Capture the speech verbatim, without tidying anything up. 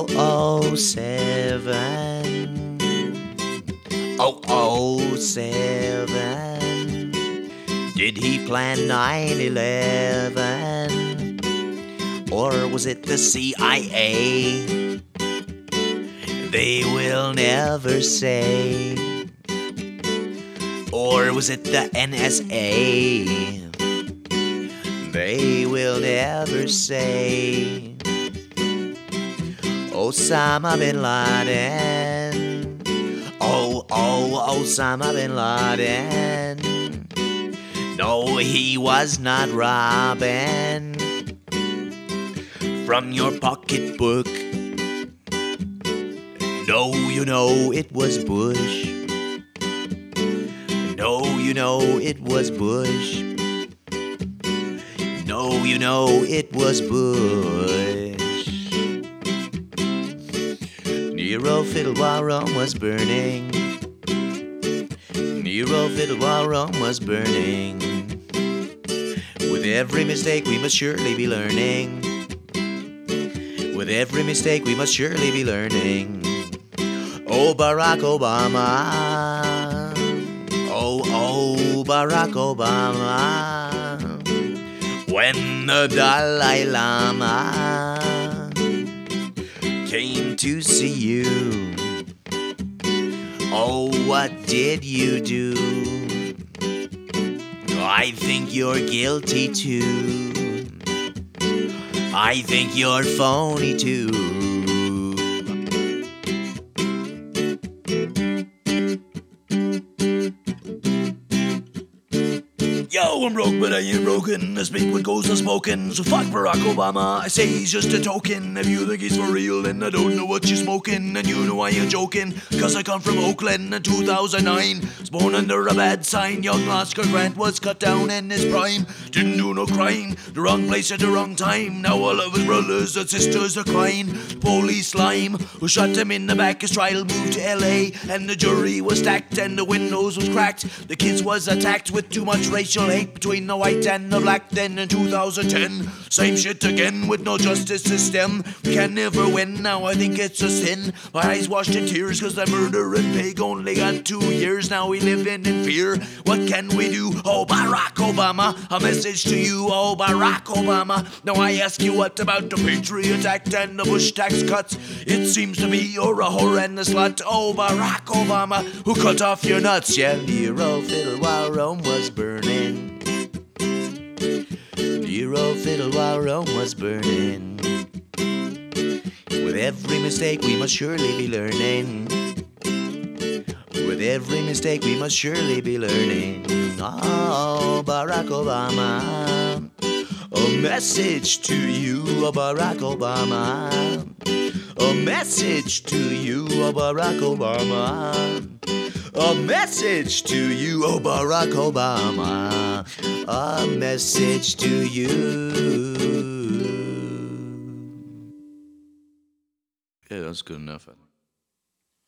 oh seven. oh oh seven. Did he plan nine eleven? Or was it the C I A? They will never say. Or was it the N S A? They will never say. Osama bin Laden. Oh, oh, Osama bin Laden. No, he was not robbing from your pocketbook. No, you know it was Bush. No, you know it was Bush. No, you know it was Bush. Nero fiddled while Rome was burning. Nero fiddled while Rome was burning. With every mistake we must surely be learning. With every mistake we must surely be learning. Oh, Barack Obama. Oh, oh, Barack Obama. When the Dalai Lama came to see you, oh, what did you do? I think you're guilty too. I think you're phony too. Yo, I'm broke, but I ain't broken. I speak what goes unspoken. So fuck Barack Obama. I say he's just a token. If you think he's for real, then I don't know what you're smoking. And you know why you're joking. Cause I come from Oakland in two thousand nine. Was born under a bad sign. Young Oscar Grant was cut down in his prime. Didn't do no crime. The wrong place at the wrong time. Now all of his brothers and sisters are crying. Police lime who shot him in the back. His trial moved to L A. And the jury was stacked and the windows was cracked. The kids was attacked with too much racial hate between the white and the black. Then in two thousand ten, same shit again with no justice system. We can never win, now I think it's a sin. My eyes washed in tears cause the murdering pig only got two years. Now we living in fear, what can we do? Oh, Barack Obama, a message to you. Oh, Barack Obama, now I ask you, what about the Patriot Act and the Bush tax cuts? It seems to me you're a whore and a slut. Oh, Barack Obama, who cut off your nuts? Yeah, Nero fiddled while Rome was burning. Nero fiddled while Rome was burning. With every mistake we must surely be learning. With every mistake we must surely be learning. Oh, Barack Obama, a message to you, oh, Barack Obama. A message to you, oh, Barack Obama. A message to you, oh, Barack Obama. A message to you. Yeah, that's good enough.